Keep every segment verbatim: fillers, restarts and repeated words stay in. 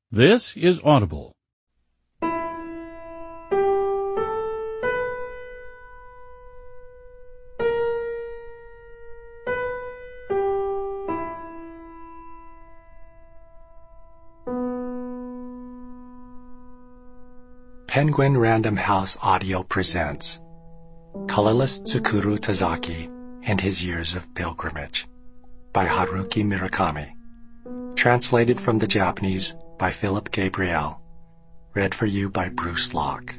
This is Audible. Penguin Random House Audio presents Colorless Tsukuru Tazaki and His Years of Pilgrimage by Haruki Murakami. Translated from the Japanese by Philip Gabriel. Read for you by Bruce Locke.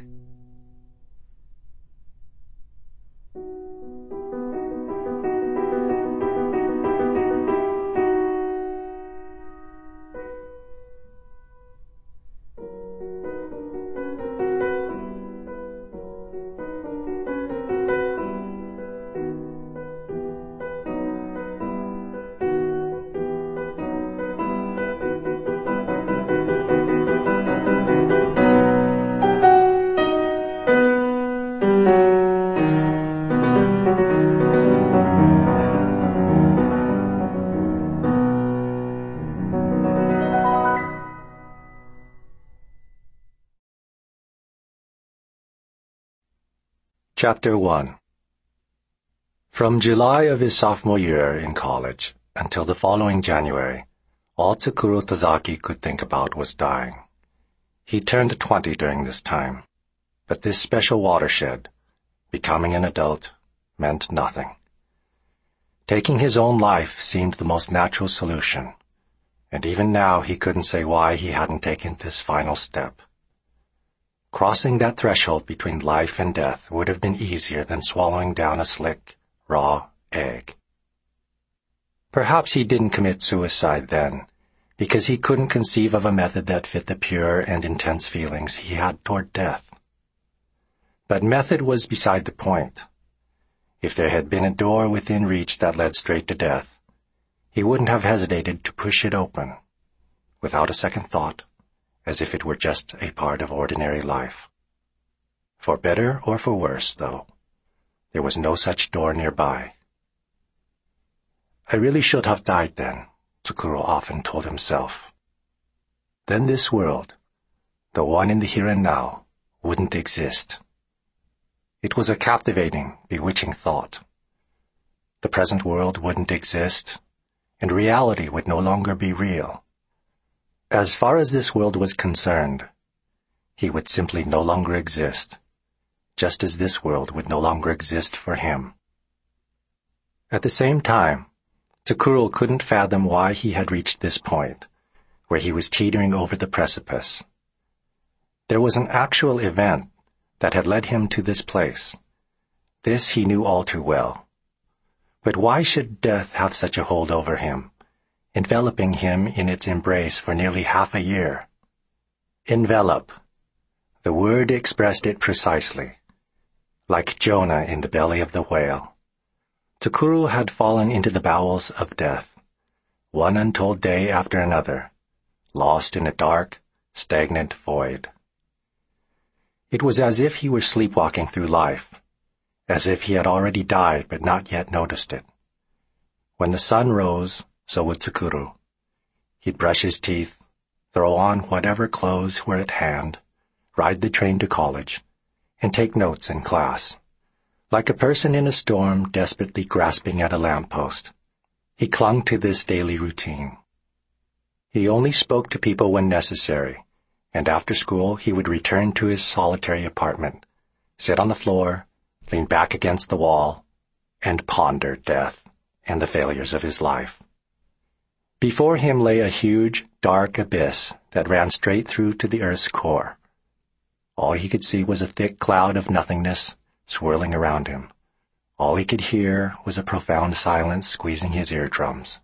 Chapter one. From July of his sophomore year in college until the following January, all Tsukuru Tazaki could think about was dying. He turned twenty during this time, but this special watershed, becoming an adult, meant nothing. Taking his own life seemed the most natural solution, and even now he couldn't say why he hadn't taken this final step. Crossing that threshold between life and death would have been easier than swallowing down a slick, raw egg. Perhaps he didn't commit suicide then, because he couldn't conceive of a method that fit the pure and intense feelings he had toward death. But method was beside the point. If there had been a door within reach that led straight to death, he wouldn't have hesitated to push it open, without a second thought, as if it were just a part of ordinary life. For better or for worse, though, there was no such door nearby. I really should have died then, Tsukuru often told himself. Then this world, the one in the here and now, wouldn't exist. It was a captivating, bewitching thought. The present world wouldn't exist, and reality would no longer be real. As far as this world was concerned, he would simply no longer exist, just as this world would no longer exist for him. At the same time, Tsukuru couldn't fathom why he had reached this point, where he was teetering over the precipice. There was an actual event that had led him to this place. This he knew all too well. But why should death have such a hold over him, enveloping him in its embrace for nearly half a year? Envelop. The word expressed it precisely. Like Jonah in the belly of the whale, Tsukuru had fallen into the bowels of death, one untold day after another, lost in a dark, stagnant void. It was as if he were sleepwalking through life, as if he had already died but not yet noticed it. When the sun rose, so would Tsukuru. He'd brush his teeth, throw on whatever clothes were at hand, ride the train to college, and take notes in class. Like a person in a storm desperately grasping at a lamppost, he clung to this daily routine. He only spoke to people when necessary, and after school he would return to his solitary apartment, sit on the floor, lean back against the wall, and ponder death and the failures of his life. Before him lay a huge, dark abyss that ran straight through to the earth's core. All he could see was a thick cloud of nothingness swirling around him. All he could hear was a profound silence squeezing his eardrums.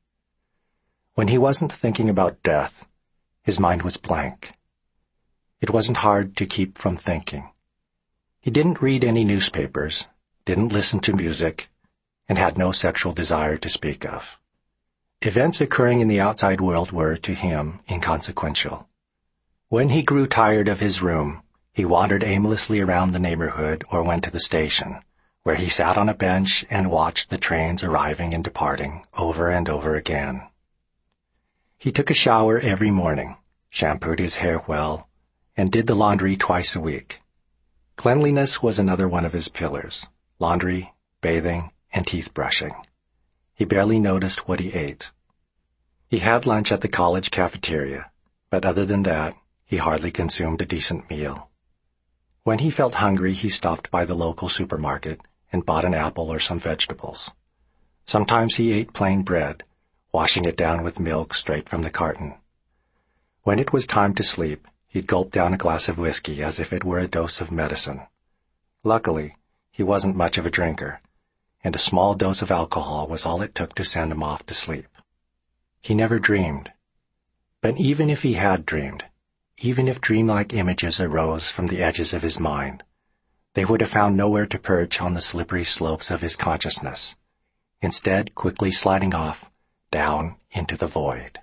When he wasn't thinking about death, his mind was blank. It wasn't hard to keep from thinking. He didn't read any newspapers, didn't listen to music, and had no sexual desire to speak of. Events occurring in the outside world were, to him, inconsequential. When he grew tired of his room, he wandered aimlessly around the neighborhood or went to the station, where he sat on a bench and watched the trains arriving and departing over and over again. He took a shower every morning, shampooed his hair well, and did the laundry twice a week. Cleanliness was another one of his pillars: laundry, bathing, and teeth brushing. He barely noticed what he ate. He had lunch at the college cafeteria, but other than that, he hardly consumed a decent meal. When he felt hungry, he stopped by the local supermarket and bought an apple or some vegetables. Sometimes he ate plain bread, washing it down with milk straight from the carton. When it was time to sleep, he'd gulp down a glass of whiskey as if it were a dose of medicine. Luckily, he wasn't much of a drinker, and a small dose of alcohol was all it took to send him off to sleep. He never dreamed. But even if he had dreamed, even if dreamlike images arose from the edges of his mind, they would have found nowhere to perch on the slippery slopes of his consciousness, instead quickly sliding off, down into the void.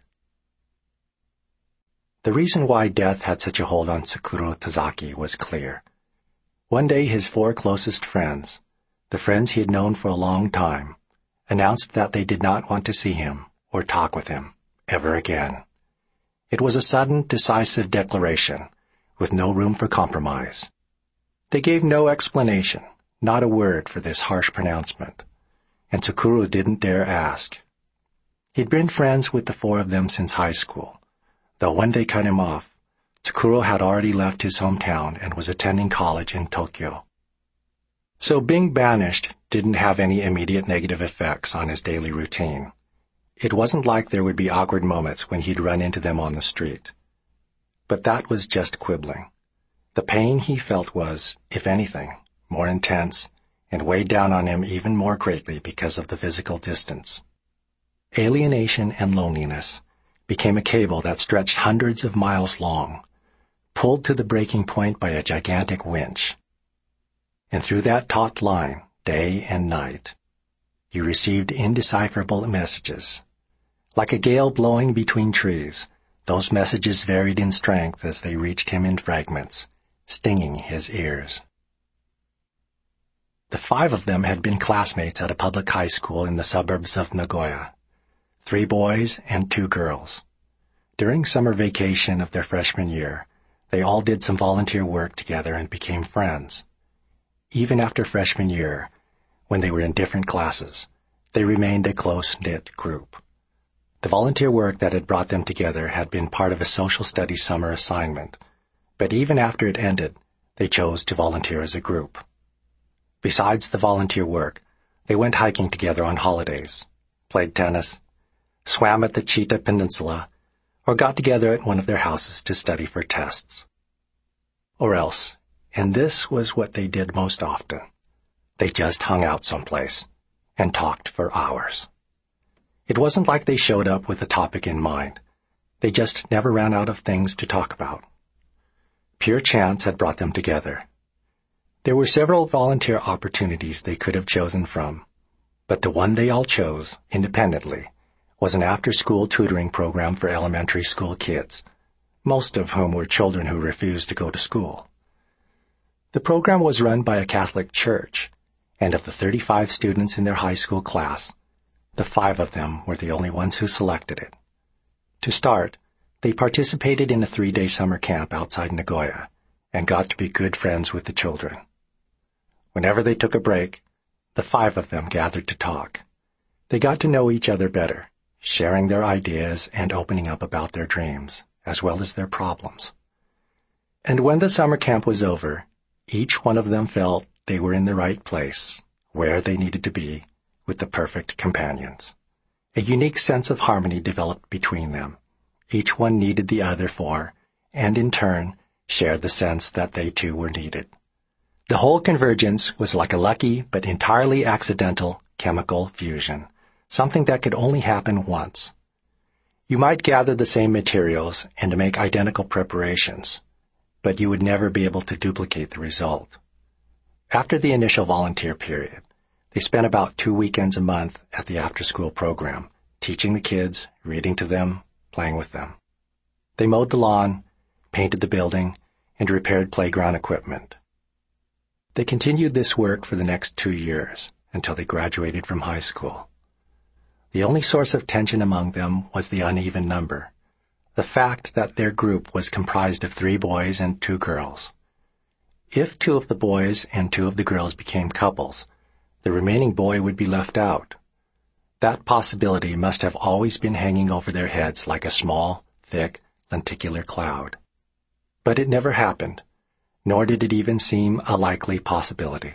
The reason why death had such a hold on Tsukuro Tazaki was clear. One day his four closest friends, the friends he had known for a long time, announced that they did not want to see him or talk with him ever again. It was a sudden, decisive declaration, with no room for compromise. They gave no explanation, not a word for this harsh pronouncement, and Tsukuro didn't dare ask. He'd been friends with the four of them since high school, though when they cut him off, Tsukuro had already left his hometown and was attending college in Tokyo. So being banished didn't have any immediate negative effects on his daily routine. It wasn't like there would be awkward moments when he'd run into them on the street. But that was just quibbling. The pain he felt was, if anything, more intense and weighed down on him even more greatly because of the physical distance. Alienation and loneliness became a cable that stretched hundreds of miles long, pulled to the breaking point by a gigantic winch. And through that taut line, day and night, you received indecipherable messages. Like a gale blowing between trees, those messages varied in strength as they reached him in fragments, stinging his ears. The five of them had been classmates at a public high school in the suburbs of Nagoya. Three boys and two girls. During summer vacation of their freshman year, they all did some volunteer work together and became friends. Even after freshman year, when they were in different classes, they remained a close-knit group. The volunteer work that had brought them together had been part of a social studies summer assignment, but even after it ended, they chose to volunteer as a group. Besides the volunteer work, they went hiking together on holidays, played tennis, swam at the Chita Peninsula, or got together at one of their houses to study for tests. Or else, and this was what they did most often, they just hung out someplace and talked for hours. It wasn't like they showed up with a topic in mind. They just never ran out of things to talk about. Pure chance had brought them together. There were several volunteer opportunities they could have chosen from, but the one they all chose, independently, was an after-school tutoring program for elementary school kids, most of whom were children who refused to go to school. The program was run by a Catholic church, and of the thirty-five students in their high school class, the five of them were the only ones who selected it. To start, they participated in a three-day summer camp outside Nagoya and got to be good friends with the children. Whenever they took a break, the five of them gathered to talk. They got to know each other better, sharing their ideas and opening up about their dreams, as well as their problems. And when the summer camp was over, each one of them felt they were in the right place, where they needed to be, with the perfect companions. A unique sense of harmony developed between them. Each one needed the other for, and in turn, shared the sense that they too were needed. The whole convergence was like a lucky but entirely accidental chemical fusion, something that could only happen once. You might gather the same materials and make identical preparations, but you would never be able to duplicate the result. After the initial volunteer period, they spent about two weekends a month at the after-school program, teaching the kids, reading to them, playing with them. They mowed the lawn, painted the building, and repaired playground equipment. They continued this work for the next two years, until they graduated from high school. The only source of tension among them was the uneven number. the fact that their group was comprised of three boys and two girls. If two of the boys and two of the girls became couples, the remaining boy would be left out. That possibility must have always been hanging over their heads like a small, thick, lenticular cloud. But it never happened, nor did it even seem a likely possibility.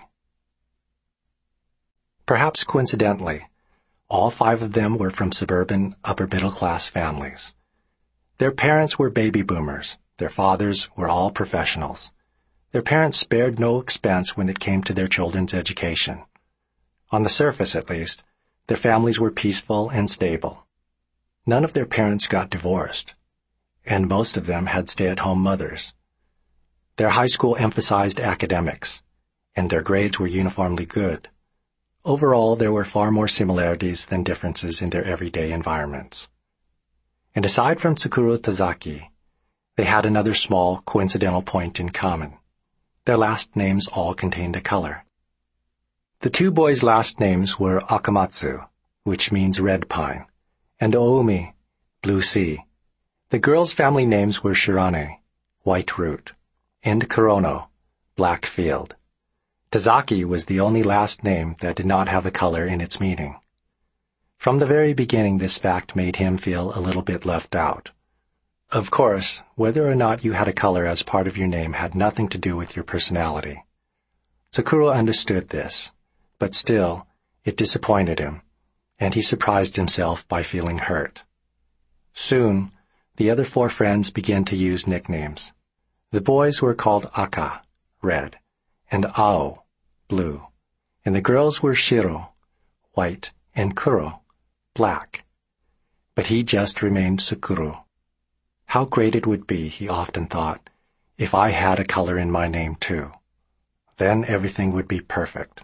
Perhaps coincidentally, all five of them were from suburban, upper-middle-class families. Their parents were baby boomers. Their fathers were all professionals. Their parents spared no expense when it came to their children's education. On the surface, at least, their families were peaceful and stable. None of their parents got divorced, and most of them had stay-at-home mothers. Their high school emphasized academics, and their grades were uniformly good. Overall, there were far more similarities than differences in their everyday environments. And aside from Tsukuro Tazaki, they had another small, coincidental point in common. Their last names all contained a color. The two boys' last names were Akamatsu, which means red pine, and Oumi, blue sea. The girls' family names were Shirane, white root, and Kurono, black field. Tazaki was the only last name that did not have a color in its meaning. From the very beginning, this fact made him feel a little bit left out. Of course, whether or not you had a color as part of your name had nothing to do with your personality. Tsukuro understood this, but still, it disappointed him, and he surprised himself by feeling hurt. Soon, the other four friends began to use nicknames. The boys were called Aka, red, and Ao, blue, and the girls were Shiro, white, and Kuro, black. But he just remained Tsukuro. How great it would be, he often thought, if I had a color in my name too. Then everything would be perfect.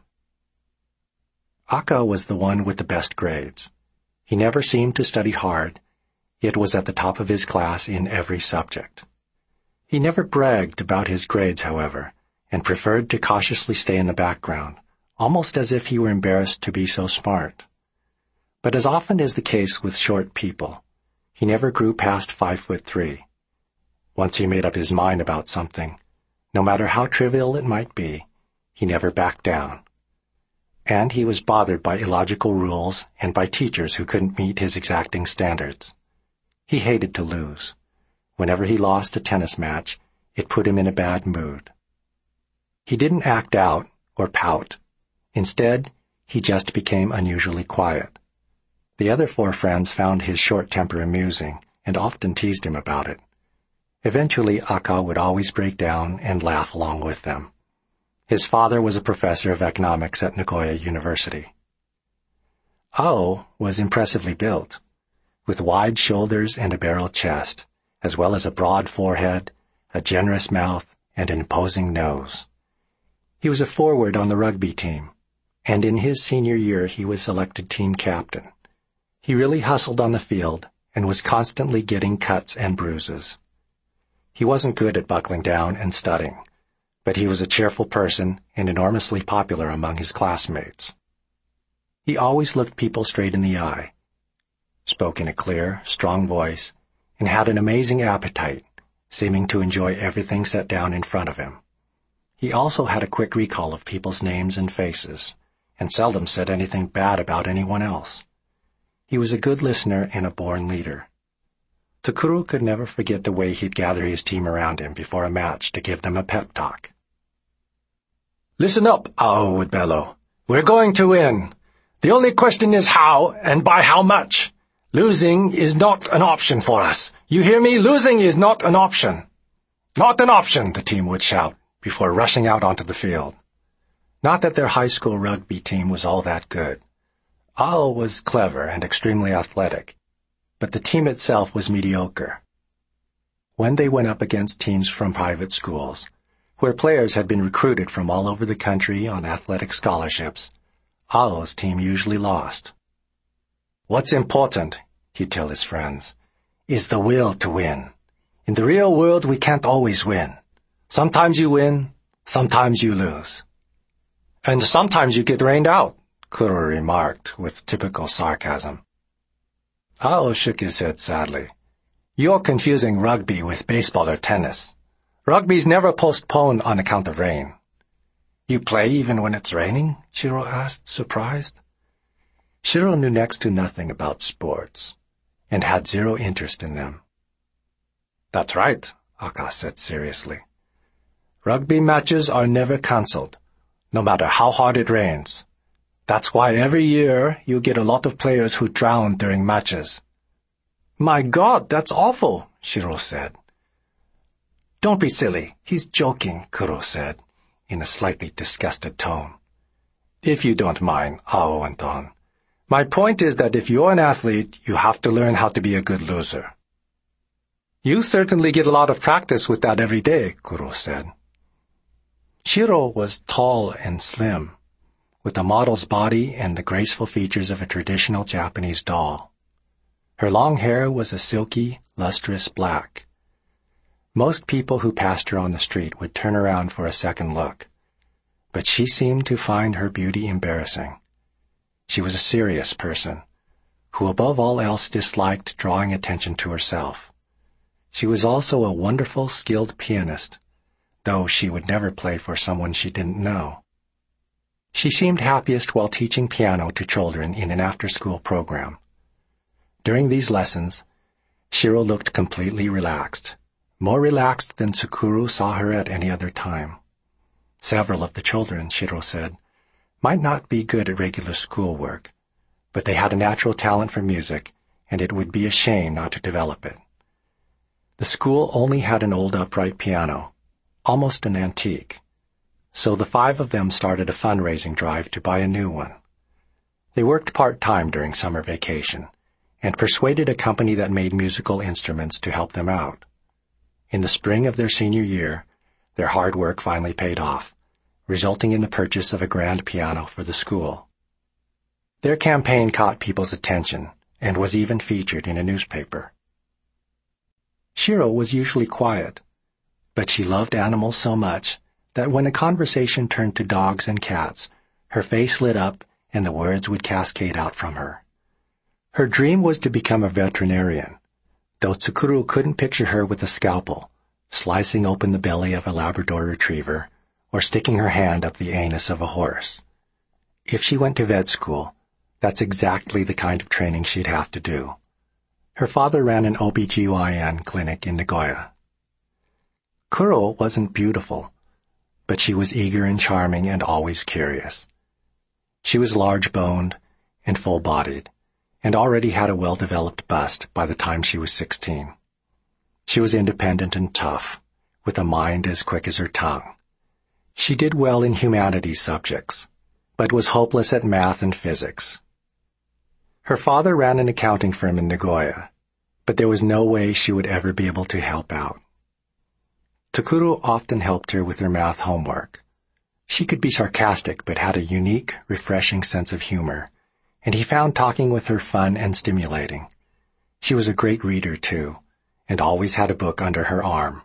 Aka was the one with the best grades. He never seemed to study hard, yet was at the top of his class in every subject. He never bragged about his grades, however, and preferred to cautiously stay in the background, almost as if he were embarrassed to be so smart. But as often is the case with short people, he never grew past five foot three. Once he made up his mind about something, no matter how trivial it might be, he never backed down. And he was bothered by illogical rules and by teachers who couldn't meet his exacting standards. He hated to lose. Whenever he lost a tennis match, it put him in a bad mood. He didn't act out or pout. Instead, he just became unusually quiet. The other four friends found his short temper amusing and often teased him about it. Eventually, Aka would always break down and laugh along with them. His father was a professor of economics at Nagoya University. Ao was impressively built, with wide shoulders and a barrel chest, as well as a broad forehead, a generous mouth, and an imposing nose. He was a forward on the rugby team, and in his senior year he was selected team captain. He really hustled on the field and was constantly getting cuts and bruises. He wasn't good at buckling down and studying, but he was a cheerful person and enormously popular among his classmates. He always looked people straight in the eye, spoke in a clear, strong voice, and had an amazing appetite, seeming to enjoy everything set down in front of him. He also had a quick recall of people's names and faces, and seldom said anything bad about anyone else. He was a good listener and a born leader. Tsukuro could never forget the way he'd gather his team around him before a match to give them a pep talk. "Listen up," Ao would bellow. "We're going to win. The only question is how, and by how much. Losing is not an option for us. You hear me? Losing is not an option." "Not an option," the team would shout, before rushing out onto the field. Not that their high school rugby team was all that good. Ao was clever and extremely athletic, but the team itself was mediocre. When they went up against teams from private schools, where players had been recruited from all over the country on athletic scholarships, Ao's team usually lost. "What's important," he'd tell his friends, "is the will to win. In the real world, we can't always win. Sometimes you win, sometimes you lose." "And sometimes you get rained out," Kuro remarked with typical sarcasm. Ao shook his head sadly. You're confusing rugby with baseball or tennis. Rugby's never postponed on account of rain. You play even when it's raining? Shiro asked, surprised. Shiro knew next to nothing about sports and had zero interest in them. That's right, Akka said seriously. Rugby matches are never cancelled, no matter how hard it rains. That's why every year you get a lot of players who drown during matches. My God, that's awful, Shiro said. Don't be silly. He's joking, Kuro said, in a slightly disgusted tone. If you don't mind, Ao went on. My point is that if you're an athlete, you have to learn how to be a good loser. You certainly get a lot of practice with that every day, Kuro said. Shiro was tall and slim, with a model's body and the graceful features of a traditional Japanese doll. Her long hair was a silky, lustrous black. Most people who passed her on the street would turn around for a second look, but she seemed to find her beauty embarrassing. She was a serious person, who above all else disliked drawing attention to herself. She was also a wonderful, skilled pianist, though she would never play for someone she didn't know. She seemed happiest while teaching piano to children in an after-school program. During these lessons, Shiro looked completely relaxed, more relaxed than Tsukuru saw her at any other time. Several of the children, Shiro said, might not be good at regular schoolwork, but they had a natural talent for music, and it would be a shame not to develop it. The school only had an old upright piano, almost an antique, so the five of them started a fundraising drive to buy a new one. They worked part-time during summer vacation, and persuaded a company that made musical instruments to help them out. In the spring of their senior year, their hard work finally paid off, resulting in the purchase of a grand piano for the school. Their campaign caught people's attention and was even featured in a newspaper. Shiro was usually quiet, but she loved animals so much that when a conversation turned to dogs and cats, her face lit up and the words would cascade out from her. Her dream was to become a veterinarian, though Tsukuru couldn't picture her with a scalpel, slicing open the belly of a Labrador retriever, or sticking her hand up the anus of a horse. If she went to vet school, that's exactly the kind of training she'd have to do. Her father ran an O B G Y N clinic in Nagoya. Kuro wasn't beautiful, but she was eager and charming and always curious. She was large-boned and full-bodied, and already had a well-developed bust by the time she was sixteen. She was independent and tough, with a mind as quick as her tongue. She did well in humanities subjects, but was hopeless at math and physics. Her father ran an accounting firm in Nagoya, but there was no way she would ever be able to help out. Tsukuru often helped her with her math homework. She could be sarcastic but had a unique, refreshing sense of humor, and he found talking with her fun and stimulating. She was a great reader, too, and always had a book under her arm.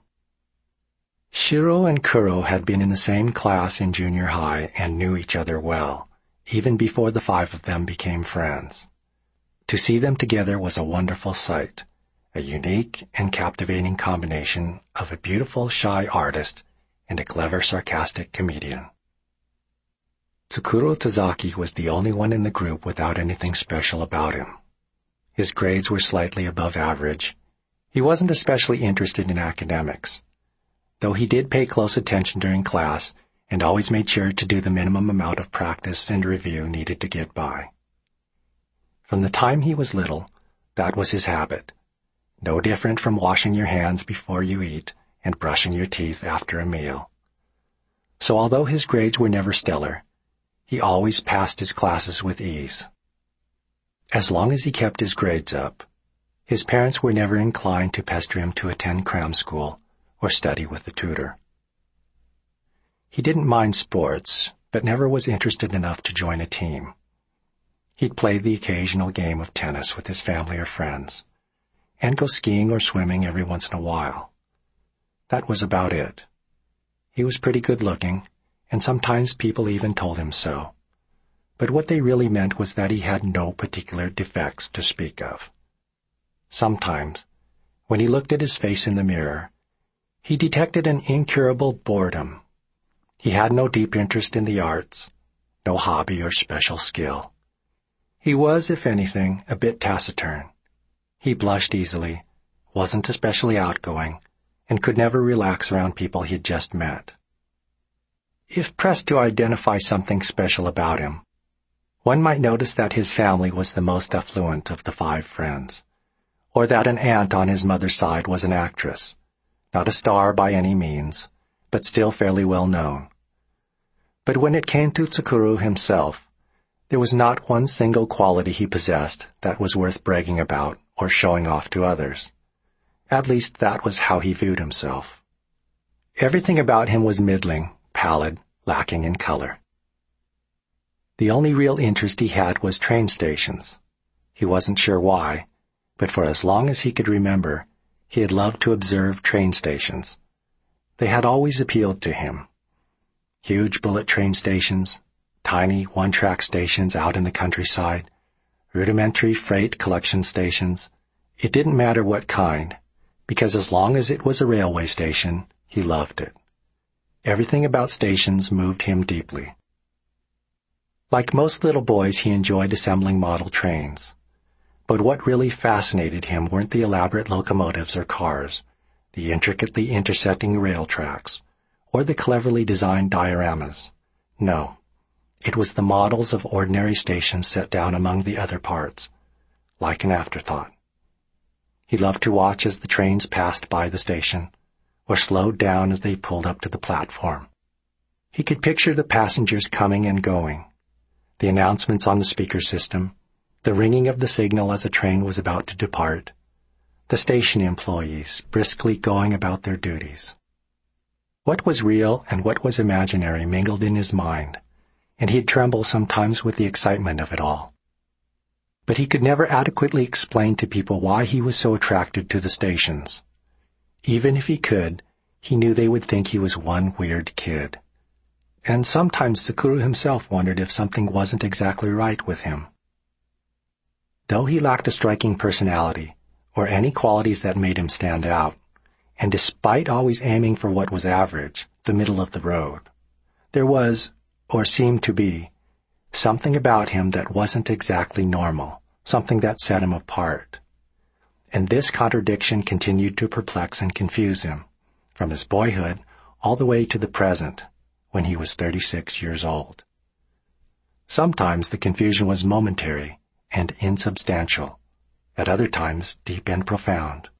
Shiro and Kuro had been in the same class in junior high and knew each other well, even before the five of them became friends. To see them together was a wonderful sight, a unique and captivating combination of a beautiful, shy artist and a clever, sarcastic comedian. Tsukuro Tazaki was the only one in the group without anything special about him. His grades were slightly above average. He wasn't especially interested in academics, though he did pay close attention during class and always made sure to do the minimum amount of practice and review needed to get by. From the time he was little, that was his habit, no different from washing your hands before you eat and brushing your teeth after a meal. So although his grades were never stellar, he always passed his classes with ease. As long as he kept his grades up, his parents were never inclined to pester him to attend cram school or study with a tutor. He didn't mind sports, but never was interested enough to join a team. He'd play the occasional game of tennis with his family or friends, and go skiing or swimming every once in a while. That was about it. He was pretty good-looking, and sometimes people even told him so. But what they really meant was that he had no particular defects to speak of. Sometimes, When he looked at his face in the mirror, he detected an incurable boredom. He had no deep interest in the arts, no hobby or special skill. He was, if anything, a bit taciturn. He blushed easily, wasn't especially outgoing, and could never relax around people he'd just met. If pressed to identify something special about him, one might notice that his family was the most affluent of the five friends, or that an aunt on his mother's side was an actress, not a star by any means, but still fairly well known. But when it came to Tsukuru himself, there was not one single quality he possessed that was worth bragging about or showing off to others. At least that was how he viewed himself. Everything about him was middling, pallid, lacking in color. The only real interest he had was train stations. He wasn't sure why, but for as long as he could remember, he had loved to observe train stations. They had always appealed to him. Huge bullet train stations, tiny one-track stations out in the countryside, rudimentary freight collection stations. It didn't matter what kind, because as long as it was a railway station, he loved it. Everything about stations moved him deeply. Like most little boys, he enjoyed assembling model trains. But what really fascinated him weren't the elaborate locomotives or cars, the intricately intersecting rail tracks, or the cleverly designed dioramas. No, it was the models of ordinary stations set down among the other parts, like an afterthought. He loved to watch as the trains passed by the station, or slowed down as they pulled up to the platform. He could picture the passengers coming and going, the announcements on the speaker system, the ringing of the signal as a train was about to depart, the station employees briskly going about their duties. What was real and what was imaginary mingled in his mind, and he'd tremble sometimes with the excitement of it all. But he could never adequately explain to people why he was so attracted to the stations. Even if he could, he knew they would think he was one weird kid. And sometimes Tsukuru himself wondered if something wasn't exactly right with him. Though he lacked a striking personality, or any qualities that made him stand out, and despite always aiming for what was average, the middle of the road, there was, or seemed to be, something about him that wasn't exactly normal, something that set him apart. And this contradiction continued to perplex and confuse him, from his boyhood all the way to the present, when he was thirty-six years old. Sometimes the confusion was momentary and insubstantial, at other times deep and profound.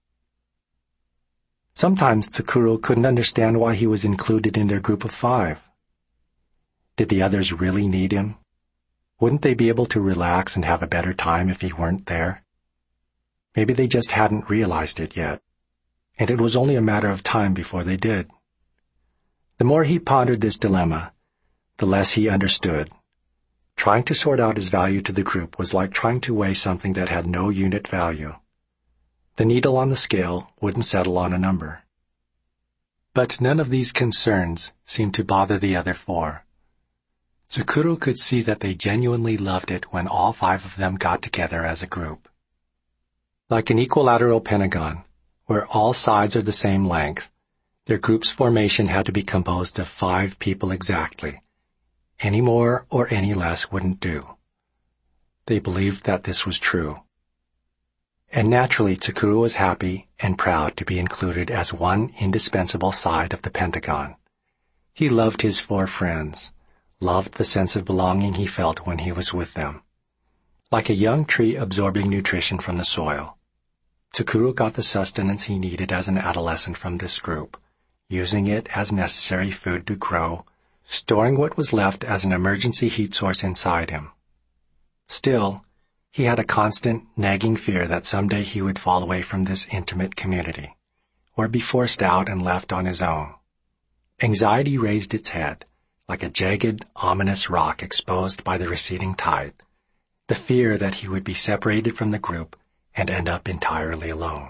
Sometimes Tsukuru couldn't understand why he was included in their group of five. Did the others really need him? Wouldn't they be able to relax and have a better time if he weren't there? Maybe they just hadn't realized it yet, and it was only a matter of time before they did. The more he pondered this dilemma, the less he understood. Trying to sort out his value to the group was like trying to weigh something that had no unit value. The needle on the scale wouldn't settle on a number. But none of these concerns seemed to bother the other four. Tsukuru could see that they genuinely loved it when all five of them got together as a group. Like an equilateral pentagon, where all sides are the same length, their group's formation had to be composed of five people exactly. Any more or any less wouldn't do. They believed that this was true. And naturally, Tsukuru was happy and proud to be included as one indispensable side of the pentagon. He loved his four friends, loved the sense of belonging he felt when he was with them. Like a young tree absorbing nutrition from the soil, Tsukuru got the sustenance he needed as an adolescent from this group, using it as necessary food to grow, storing what was left as an emergency heat source inside him. Still, he had a constant, nagging fear that someday he would fall away from this intimate community, or be forced out and left on his own. Anxiety raised its head, like a jagged, ominous rock exposed by the receding tide, the fear that he would be separated from the group and end up entirely alone.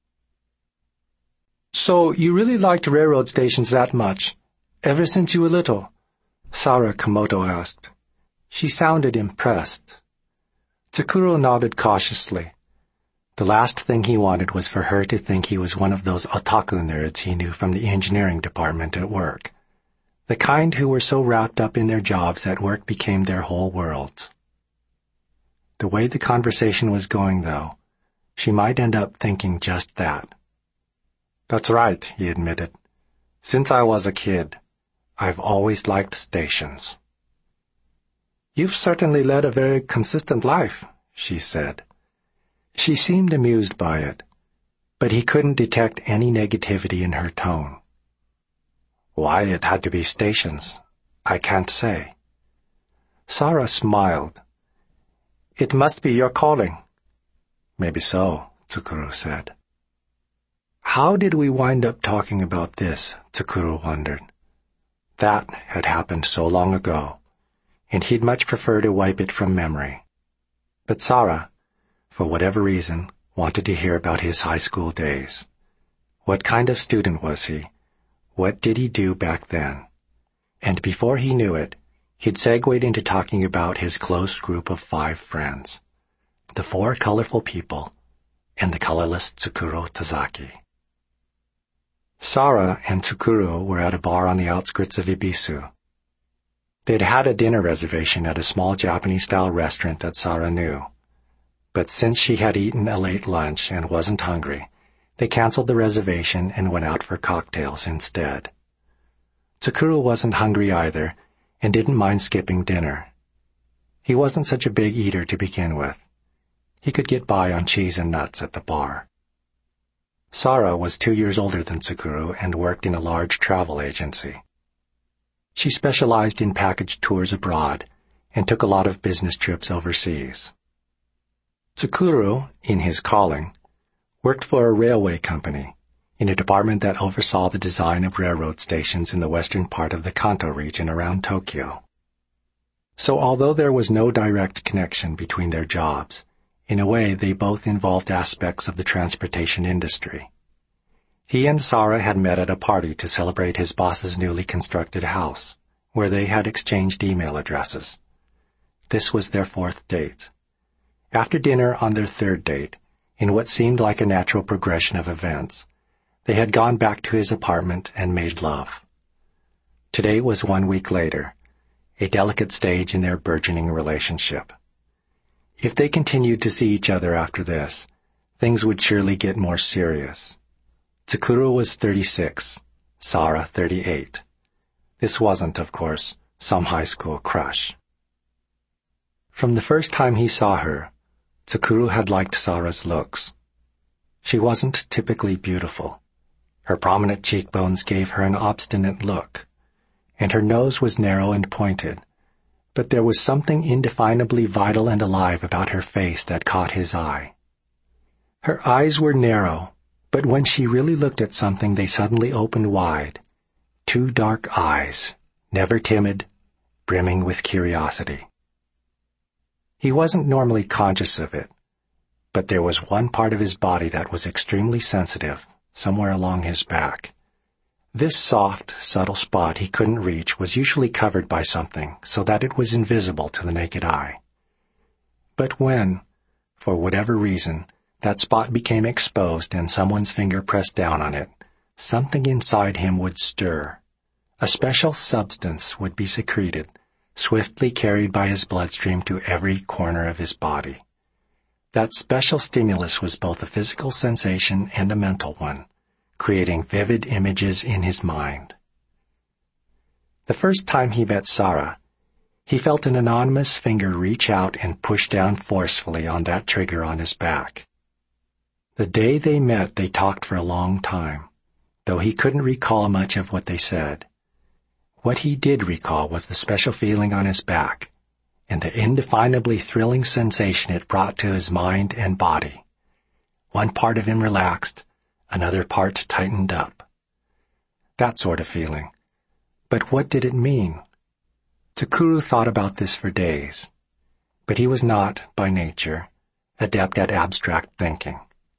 "So you really liked railroad stations that much, ever since you were little?" Sara Komoto asked. She sounded impressed. Tsukuru nodded cautiously. The last thing he wanted was for her to think he was one of those otaku nerds he knew from the engineering department at work. The kind who were so wrapped up in their jobs that work became their whole worlds. The way the conversation was going, though, she might end up thinking just that. "That's right," he admitted. "Since I was a kid, I've always liked stations." "You've certainly led a very consistent life," she said. She seemed amused by it, but he couldn't detect any negativity in her tone. "Why it had to be stations, I can't say." Sarah smiled. "It must be your calling." "Maybe so," Tsukuru said. How did we wind up talking about this, Tsukuru wondered. That had happened so long ago, and he'd much prefer to wipe it from memory. But Sarah, for whatever reason, wanted to hear about his high school days. What kind of student was he? What did he do back then? And before he knew it, he'd segued into talking about his close group of five friends, the four colorful people, and the colorless Tsukuru Tazaki. Sarah and Tsukuru were at a bar on the outskirts of Ibisu. They'd had a dinner reservation at a small Japanese-style restaurant that Sarah knew. But since she had eaten a late lunch and wasn't hungry, they canceled the reservation and went out for cocktails instead. Tsukuru wasn't hungry either and didn't mind skipping dinner. He wasn't such a big eater to begin with. He could get by on cheese and nuts at the bar. Sarah was two years older than Tsukuru and worked in a large travel agency. She specialized in package tours abroad and took a lot of business trips overseas. Tsukuru, in his calling, worked for a railway company in a department that oversaw the design of railroad stations in the western part of the Kanto region around Tokyo. So although there was no direct connection between their jobs, in a way they both involved aspects of the transportation industry. He and Sarah had met at a party to celebrate his boss's newly constructed house, where they had exchanged email addresses. This was their fourth date. After dinner on their third date, in what seemed like a natural progression of events, they had gone back to his apartment and made love. Today was one week later, a delicate stage in their burgeoning relationship. If they continued to see each other after this, things would surely get more serious. Tsukuru was thirty-six, Sarah thirty-eight. This wasn't, of course, some high school crush. From the first time he saw her, Tsukuru had liked Sarah's looks. She wasn't typically beautiful. Her prominent cheekbones gave her an obstinate look, and her nose was narrow and pointed, but there was something indefinably vital and alive about her face that caught his eye. Her eyes were narrow, but when she really looked at something they suddenly opened wide. Two dark eyes, never timid, brimming with curiosity. He wasn't normally conscious of it, but there was one part of his body that was extremely sensitive, somewhere along his back. This soft, subtle spot he couldn't reach was usually covered by something so that it was invisible to the naked eye. But when, for whatever reason, that spot became exposed and someone's finger pressed down on it, something inside him would stir. A special substance would be secreted, swiftly carried by his bloodstream to every corner of his body. That special stimulus was both a physical sensation and a mental one, creating vivid images in his mind. The first time he met Sarah, he felt an anonymous finger reach out and push down forcefully on that trigger on his back. The day they met, they talked for a long time, though he couldn't recall much of what they said. What he did recall was the special feeling on his back, and the indefinably thrilling sensation it brought to his mind and body. One part of him relaxed, another part tightened up. That sort of feeling. But what did it mean? Tsukuru thought about this for days, but he was not, by nature, adept at abstract thinking.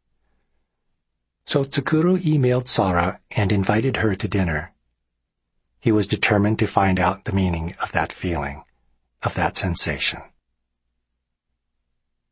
So Tsukuru emailed Sarah and invited her to dinner. He was determined to find out the meaning of that feeling, of that sensation.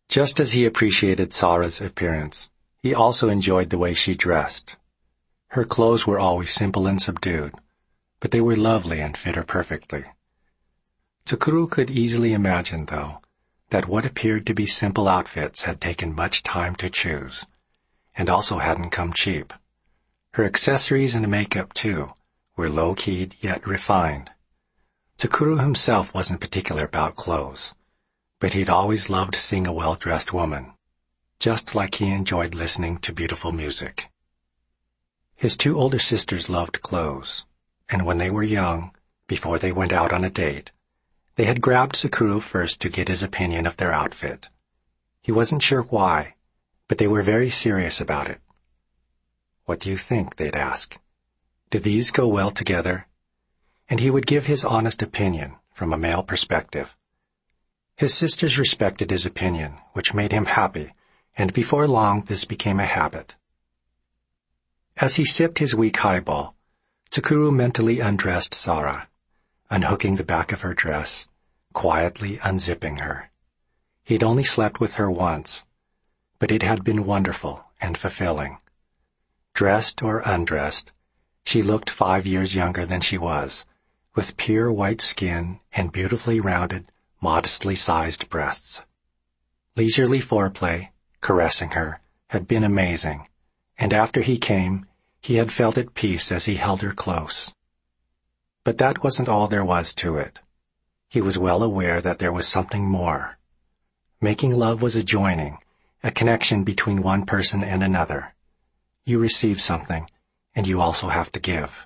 Just as he appreciated Sara's appearance, he also enjoyed the way she dressed. Her clothes were always simple and subdued, but they were lovely and fit her perfectly. Tsukuru could easily imagine, though, that what appeared to be simple outfits had taken much time to choose, and also hadn't come cheap. Her accessories and makeup, too, were low-keyed yet refined. Tsukuru himself wasn't particular about clothes, but he'd always loved seeing a well-dressed woman, just like he enjoyed listening to beautiful music. His two older sisters loved clothes, and when they were young, before they went out on a date, they had grabbed Tsukuru first to get his opinion of their outfit. He wasn't sure why, but they were very serious about it. "What do you think?" they'd ask. "Do these go well together?" And he would give his honest opinion from a male perspective. His sisters respected his opinion, which made him happy, and before long this became a habit. As he sipped his weak highball, Tsukuru mentally undressed Sara, unhooking the back of her dress, quietly unzipping her. He'd only slept with her once, but it had been wonderful and fulfilling. Dressed or undressed, she looked five years younger than she was, with pure white skin and beautifully rounded, modestly sized breasts. Leisurely foreplay, caressing her, had been amazing, and after he came, he had felt at peace as he held her close. But that wasn't all there was to it. He was well aware that there was something more. Making love was a joining, a connection between one person and another. You receive something, and you also have to give.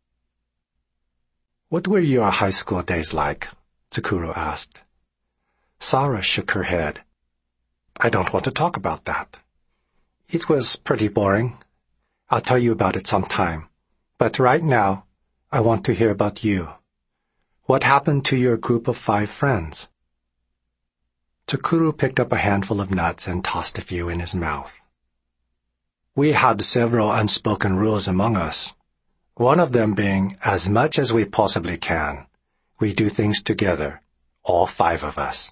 "What were your high school days like?" Tsukuru asked. Sara shook her head. "I don't want to talk about that. It was pretty boring. I'll tell you about it sometime. But right now, I want to hear about you. What happened to your group of five friends?" Tsukuru picked up a handful of nuts and tossed a few in his mouth. "We had several unspoken rules among us. One of them being, as much as we possibly can, we do things together, all five of us.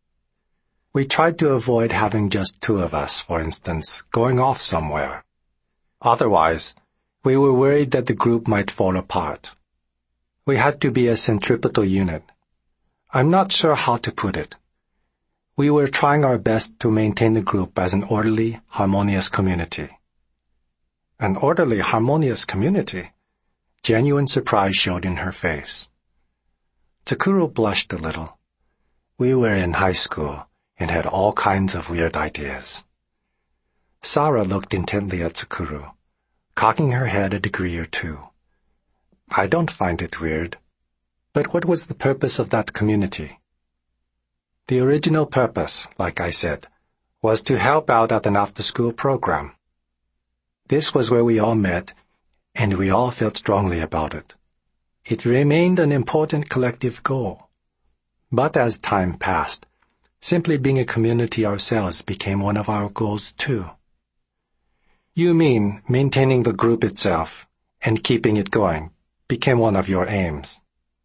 We tried to avoid having just two of us, for instance, going off somewhere. Otherwise, we were worried that the group might fall apart. We had to be a centripetal unit. I'm not sure how to put it. We were trying our best to maintain the group as an orderly, harmonious community." "An orderly, harmonious community?" Genuine surprise showed in her face. Tsukuru blushed a little. "We were in high school and had all kinds of weird ideas." Sara looked intently at Tsukuru, cocking her head a degree or two. "I don't find it weird. But what was the purpose of that community?" "The original purpose, like I said, was to help out at an after-school program. This was where we all met, and we all felt strongly about it. It remained an important collective goal. But as time passed, simply being a community ourselves became one of our goals too." "You mean maintaining the group itself and keeping it going became one of your aims?"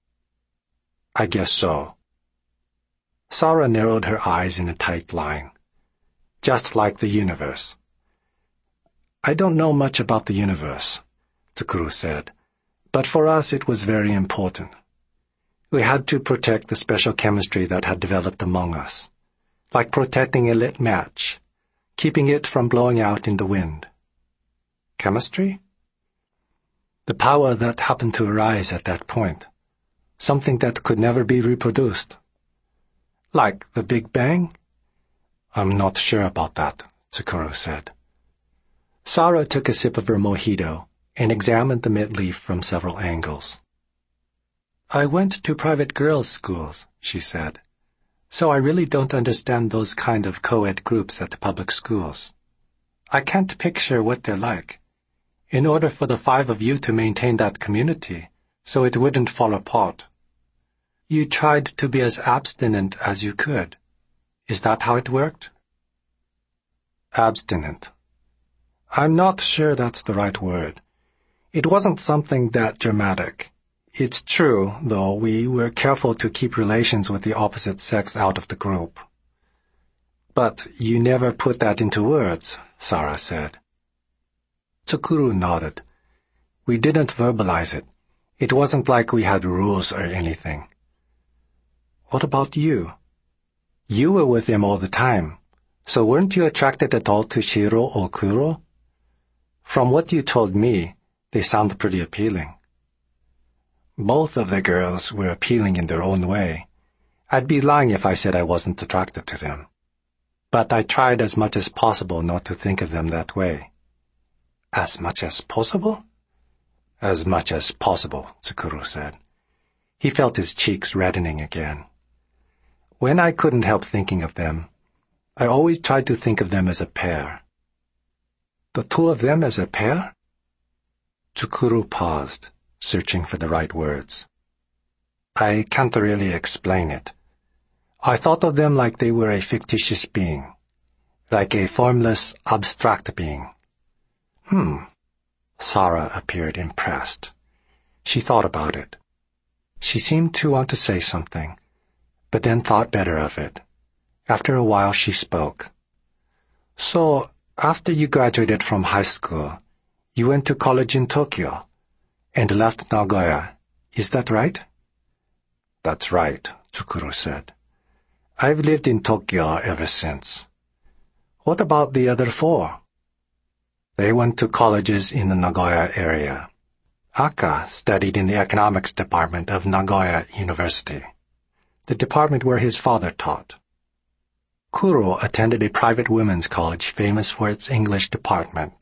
"I guess so." Sara narrowed her eyes in a tight line. "Just like the universe." "I don't know much about the universe," Tsukuru said, "but for us it was very important. We had to protect the special chemistry that had developed among us, like protecting a lit match, keeping it from blowing out in the wind." "Chemistry?" "The power that happened to arise at that point, something that could never be reproduced." "Like the Big Bang?" "I'm not sure about that," Tsukuru said. Sara took a sip of her mojito and examined the mint leaf from several angles. "I went to private girls' schools," she said, "so I really don't understand those kind of co-ed groups at the public schools. I can't picture what they're like. In order for the five of you to maintain that community, so it wouldn't fall apart, you tried to be as abstinent as you could. Is that how it worked?" "Abstinent. I'm not sure that's the right word. It wasn't something that dramatic. It's true, though, we were careful to keep relations with the opposite sex out of the group. But you never put that into words, Sarah said. Tsukuru nodded. We didn't verbalize it. It wasn't like we had rules or anything. What about you? You were with them all the time, so weren't you attracted at all to Shiro or Kuro? From what you told me, they sound pretty appealing. Both of the girls were appealing in their own way. I'd be lying if I said I wasn't attracted to them. But I tried as much as possible not to think of them that way. As much as possible? As much as possible, Tsukuru said. He felt his cheeks reddening again. When I couldn't help thinking of them, I always tried to think of them as a pair. The two of them as a pair? Tsukuru paused, searching for the right words. I can't really explain it. I thought of them like they were a fictitious being, like a formless, abstract being. Hmm. Sarah appeared impressed. She thought about it. She seemed to want to say something, but then thought better of it. After a while she spoke. So, after you graduated from high school, you went to college in Tokyo and left Nagoya. Is that right? That's right, Tsukuru said. I've lived in Tokyo ever since. What about the other four? They went to colleges in the Nagoya area. Aka studied in the economics department of Nagoya University, the department where his father taught. Kuro attended a private women's college famous for its English department.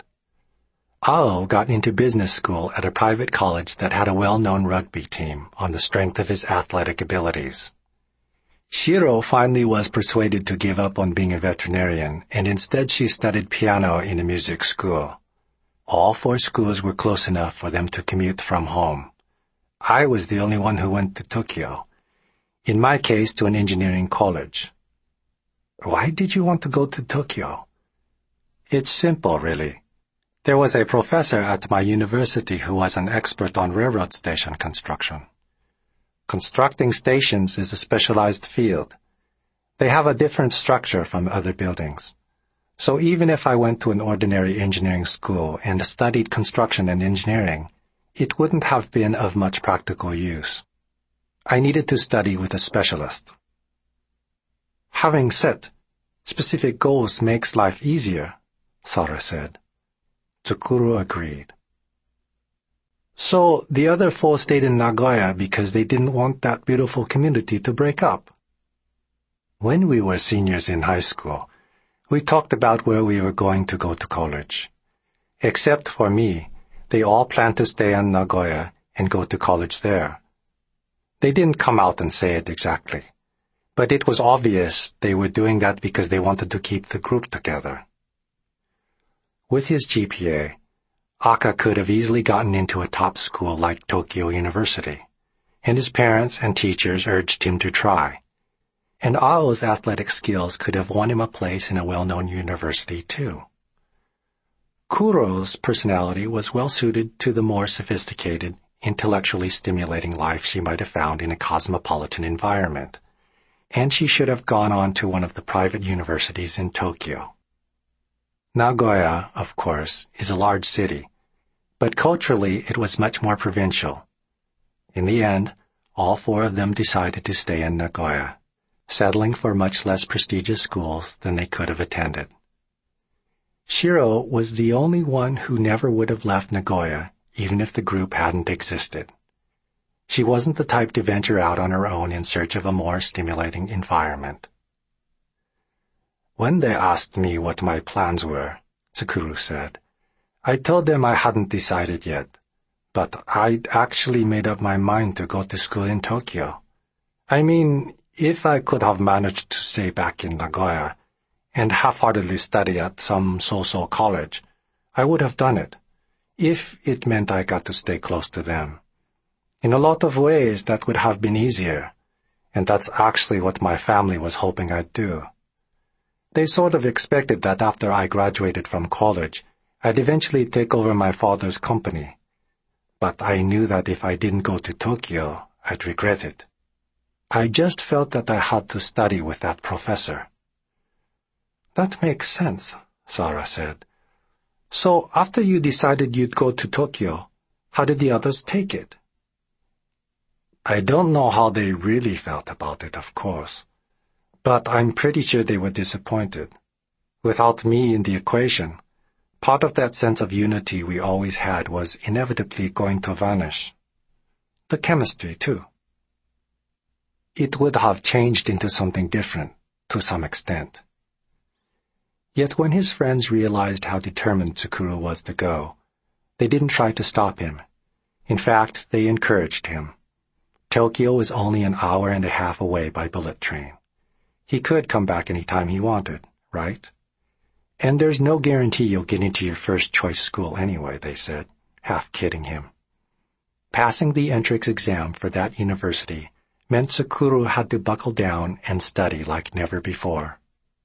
Ao got into business school at a private college that had a well-known rugby team on the strength of his athletic abilities. Shiro finally was persuaded to give up on being a veterinarian, and instead she studied piano in a music school. All four schools were close enough for them to commute from home. I was the only one who went to Tokyo, in my case to an engineering college. Why did you want to go to Tokyo? It's simple, really. There was a professor at my university who was an expert on railroad station construction. Constructing stations is a specialized field. They have a different structure from other buildings. So even if I went to an ordinary engineering school and studied construction and engineering, it wouldn't have been of much practical use. I needed to study with a specialist. Having set specific goals makes life easier, Sarah said. Tsukuru agreed. So the other four stayed in Nagoya because they didn't want that beautiful community to break up. When we were seniors in high school, we talked about where we were going to go to college. Except for me, they all planned to stay in Nagoya and go to college there. They didn't come out and say it exactly, but it was obvious they were doing that because they wanted to keep the group together. With his G P A, Aka could have easily gotten into a top school like Tokyo University, and his parents and teachers urged him to try. And Ao's athletic skills could have won him a place in a well-known university, too. Kuro's personality was well-suited to the more sophisticated, intellectually stimulating life she might have found in a cosmopolitan environment, and she should have gone on to one of the private universities in Tokyo. Nagoya, of course, is a large city, but culturally it was much more provincial. In the end, all four of them decided to stay in Nagoya, settling for much less prestigious schools than they could have attended. Shiro was the only one who never would have left Nagoya, even if the group hadn't existed. She wasn't the type to venture out on her own in search of a more stimulating environment. When they asked me what my plans were, Tsukuru said, I told them I hadn't decided yet, but I'd actually made up my mind to go to school in Tokyo. I mean, if I could have managed to stay back in Nagoya and half-heartedly study at some so-so college, I would have done it, if it meant I got to stay close to them. In a lot of ways, that would have been easier, and that's actually what my family was hoping I'd do. They sort of expected that after I graduated from college, I'd eventually take over my father's company. But I knew that if I didn't go to Tokyo, I'd regret it. I just felt that I had to study with that professor. That makes sense, Sarah said. So after you decided you'd go to Tokyo, how did the others take it? I don't know how they really felt about it, of course. But I'm pretty sure they were disappointed. Without me in the equation, part of that sense of unity we always had was inevitably going to vanish. The chemistry, too. It would have changed into something different, to some extent. Yet when his friends realized how determined Tsukuru was to go, they didn't try to stop him. In fact, they encouraged him. Tokyo was only an hour and a half away by bullet train. He could come back any time he wanted, right? And there's no guarantee you'll get into your first choice school anyway, they said, half kidding him. Passing the entrance exam for that university meant Tsukuru had to buckle down and study like never before.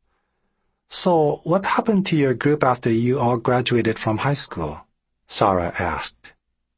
So, what happened to your group after you all graduated from high school? Sarah asked.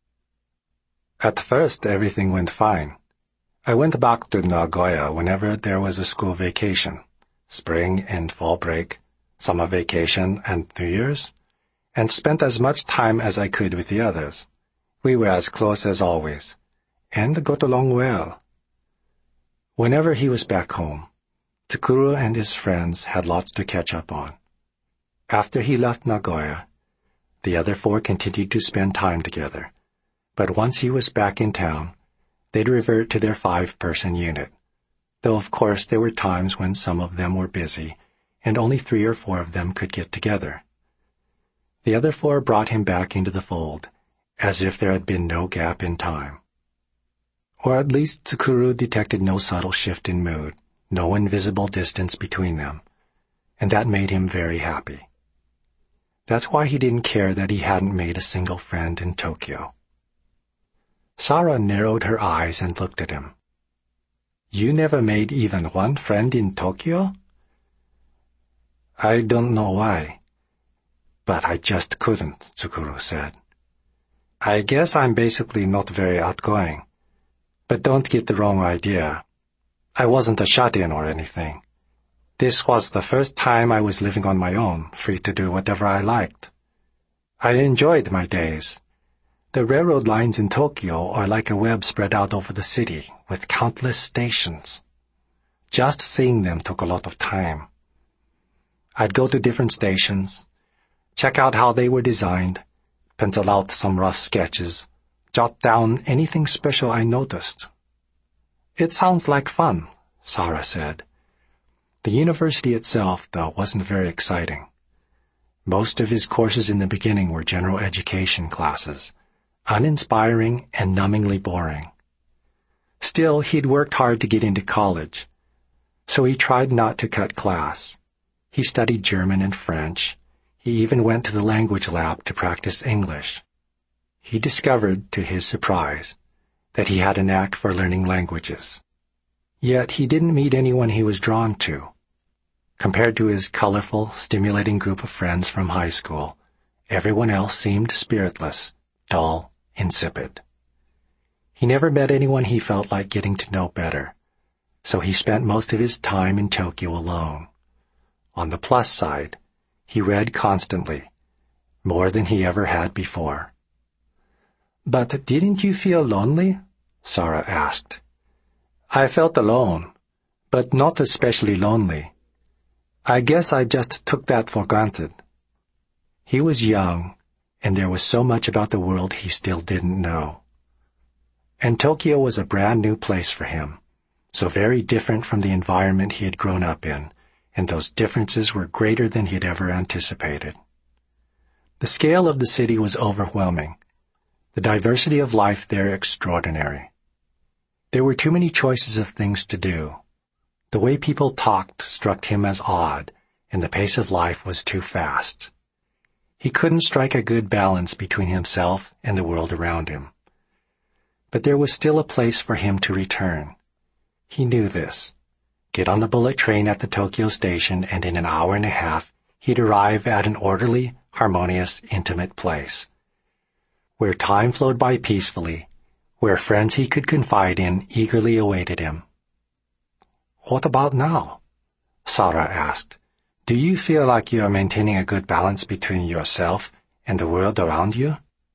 At first, everything went fine. I went back to Nagoya whenever there was a school vacation, spring and fall break, summer vacation and New Year's, and spent as much time as I could with the others. We were as close as always, and got along well. Whenever he was back home, Tsukuru and his friends had lots to catch up on. After he left Nagoya, the other four continued to spend time together, but once he was back in town, they'd revert to their five-person unit, though of course there were times when some of them were busy, and only three or four of them could get together. The other four brought him back into the fold, as if there had been no gap in time. Or at least Tsukuru detected no subtle shift in mood, no invisible distance between them, and that made him very happy. That's why he didn't care that he hadn't made a single friend in Tokyo. Sarah narrowed her eyes and looked at him. You never made even one friend in Tokyo? I don't know why, but I just couldn't, Tsukuru said. I guess I'm basically not very outgoing, but don't get the wrong idea. I wasn't a shut-in or anything. This was the first time I was living on my own, free to do whatever I liked. I enjoyed my days. The railroad lines in Tokyo are like a web spread out over the city, with countless stations. Just seeing them took a lot of time. I'd go to different stations, check out how they were designed, pencil out some rough sketches, jot down anything special I noticed. It sounds like fun, Sarah said. The university itself, though, wasn't very exciting. Most of his courses in the beginning were general education classes, uninspiring and numbingly boring. Still, he'd worked hard to get into college, so he tried not to cut class. He studied German and French. He even went to the language lab to practice English. He discovered, to his surprise, that he had a knack for learning languages. Yet he didn't meet anyone he was drawn to. Compared to his colorful, stimulating group of friends from high school, everyone else seemed spiritless, dull, insipid. He never met anyone he felt like getting to know better, so he spent most of his time in Tokyo alone. On the plus side, he read constantly, more than he ever had before. But didn't you feel lonely? Sarah asked. I felt alone, but not especially lonely. I guess I just took that for granted. He was young, and there was so much about the world he still didn't know. And Tokyo was a brand new place for him, so very different from the environment he had grown up in, and those differences were greater than he had ever anticipated. The scale of the city was overwhelming, the diversity of life there extraordinary. There were too many choices of things to do. The way people talked struck him as odd, and the pace of life was too fast. He couldn't strike a good balance between himself and the world around him. But there was still a place for him to return. He knew this. Get on the bullet train at the Tokyo station, and in an hour and a half he'd arrive at an orderly, harmonious, intimate place, where time flowed by peacefully, where friends he could confide in eagerly awaited him. What about now? Sarah asked. Do you feel like you are maintaining a good balance between yourself and the world around you?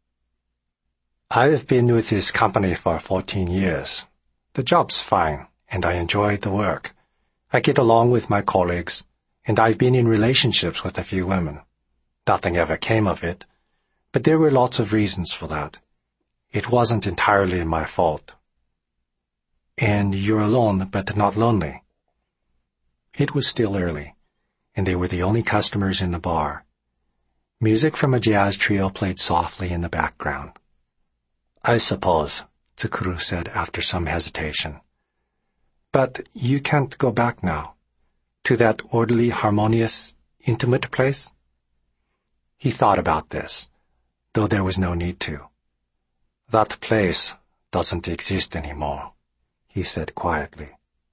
I've been with this company for fourteen years. The job's fine, and I enjoy the work. I get along with my colleagues, and I've been in relationships with a few women. Nothing ever came of it, but there were lots of reasons for that. It wasn't entirely my fault. And you're alone, but not lonely. It was still early, and they were the only customers in the bar. Music from a jazz trio played softly in the background. I suppose, Tsukuru said after some hesitation. But you can't go back now, to that orderly, harmonious, intimate place? He thought about this, though there was no need to. That place doesn't exist anymore, he said quietly.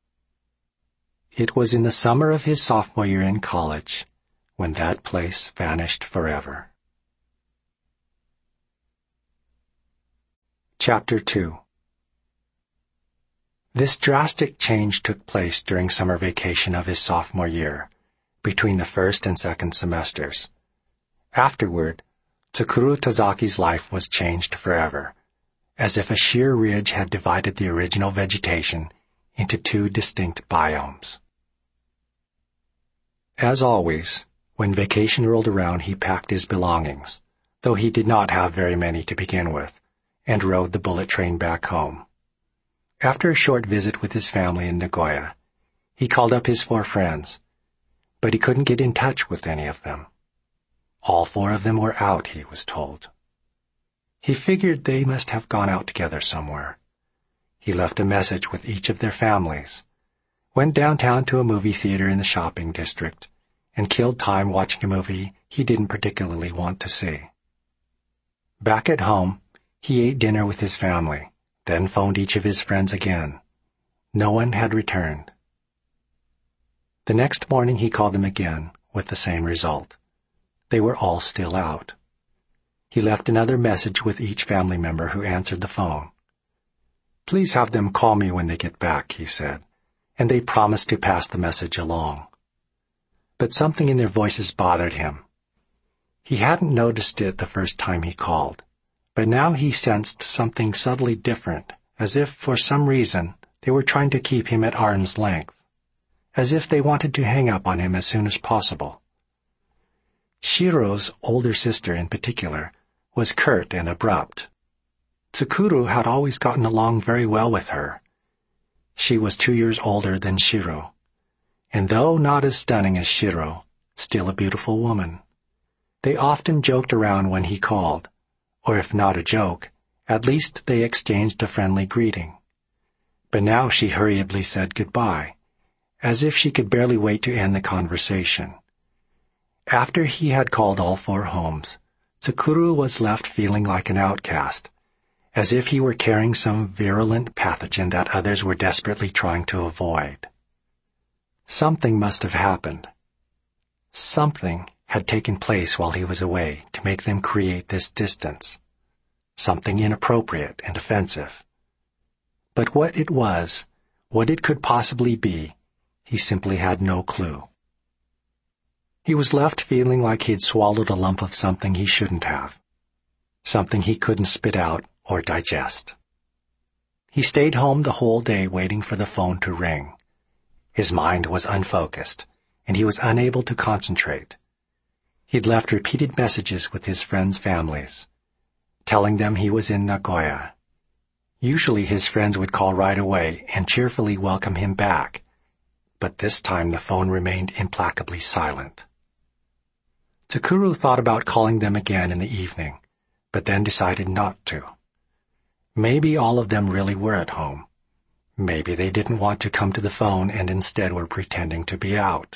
It was in the summer of his sophomore year in college when that place vanished forever. Chapter two. This drastic change took place during summer vacation of his sophomore year, between the first and second semesters. Afterward, Tsukuru Tazaki's life was changed forever, as if a sheer ridge had divided the original vegetation into two distinct biomes. As always, when vacation rolled around, he packed his belongings, though he did not have very many to begin with, and rode the bullet train back home. After a short visit with his family in Nagoya, he called up his four friends, but he couldn't get in touch with any of them. All four of them were out, he was told. He figured they must have gone out together somewhere. He left a message with each of their families, went downtown to a movie theater in the shopping district, and killed time watching a movie he didn't particularly want to see. Back at home, he ate dinner with his family, then phoned each of his friends again. No one had returned. The next morning he called them again, with the same result. They were all still out. He left another message with each family member who answered the phone. Please have them call me when they get back, he said, and they promised to pass the message along. But something in their voices bothered him. He hadn't noticed it the first time he called, but now he sensed something subtly different, as if, for some reason, they were trying to keep him at arm's length, as if they wanted to hang up on him as soon as possible. Shiro's older sister, in particular, was curt and abrupt. Tsukuru had always gotten along very well with her. She was two years older than Shiro, and though not as stunning as Shiro, still a beautiful woman. They often joked around when he called, or if not a joke, at least they exchanged a friendly greeting. But now she hurriedly said goodbye, as if she could barely wait to end the conversation. After he had called all four homes, Tsukuru was left feeling like an outcast, as if he were carrying some virulent pathogen that others were desperately trying to avoid. Something must have happened. Something had taken place while he was away to make them create this distance. Something inappropriate and offensive. But what it was, what it could possibly be, he simply had no clue. He was left feeling like he'd swallowed a lump of something he shouldn't have. Something he couldn't spit out or digest. He stayed home the whole day waiting for the phone to ring. His mind was unfocused, and he was unable to concentrate. He'd left repeated messages with his friends' families, telling them he was in Nagoya. Usually his friends would call right away and cheerfully welcome him back, but this time the phone remained implacably silent. Tsukuru thought about calling them again in the evening, but then decided not to. Maybe all of them really were at home. Maybe they didn't want to come to the phone and instead were pretending to be out.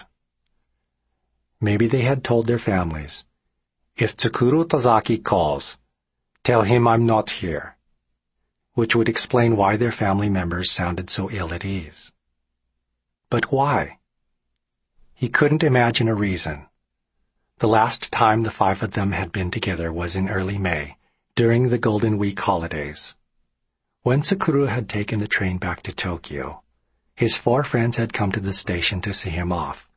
Maybe they had told their families, "If Tsukuru Tazaki calls, tell him I'm not here," which would explain why their family members sounded so ill at ease. But why? He couldn't imagine a reason. The last time the five of them had been together was in early May, during the Golden Week holidays. When Tsukuru had taken the train back to Tokyo, his four friends had come to the station to see him off,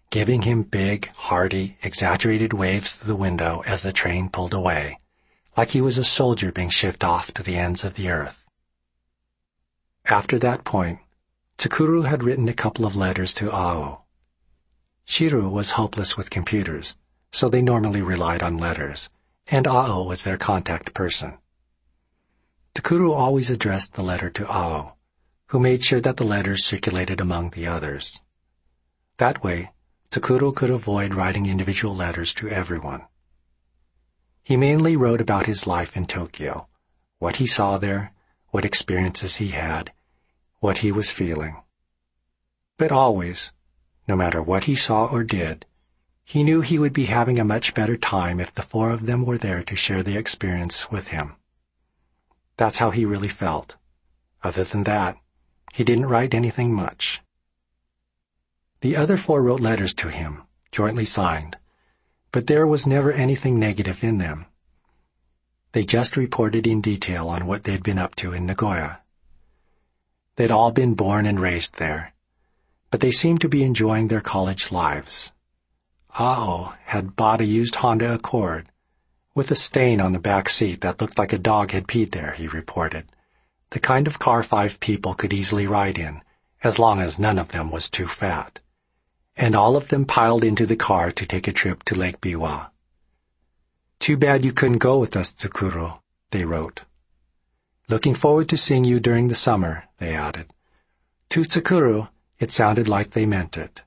giving him big, hearty, exaggerated waves through the window as the train pulled away, like he was a soldier being shipped off to the ends of the earth. After that point, Tsukuru had written a couple of letters to Ao. Shiro was hopeless with computers, so they normally relied on letters, and Ao was their contact person. Tsukuru always addressed the letter to Ao, who made sure that the letters circulated among the others. That way, Tsukuru could avoid writing individual letters to everyone. He mainly wrote about his life in Tokyo, what he saw there, what experiences he had, what he was feeling. But always, no matter what he saw or did, he knew he would be having a much better time if the four of them were there to share the experience with him. That's how he really felt. Other than that, he didn't write anything much. The other four wrote letters to him, jointly signed, but there was never anything negative in them. They just reported in detail on what they'd been up to in Nagoya. They'd all been born and raised there, but they seemed to be enjoying their college lives. Ao had bought a used Honda Accord, with a stain on the back seat that looked like a dog had peed there, he reported, the kind of car five people could easily ride in, as long as none of them was too fat. And all of them piled into the car to take a trip to Lake Biwa. "Too bad you couldn't go with us, Tsukuru," they wrote. "Looking forward to seeing you during the summer," they added. To Tsukuru, it sounded like they meant it.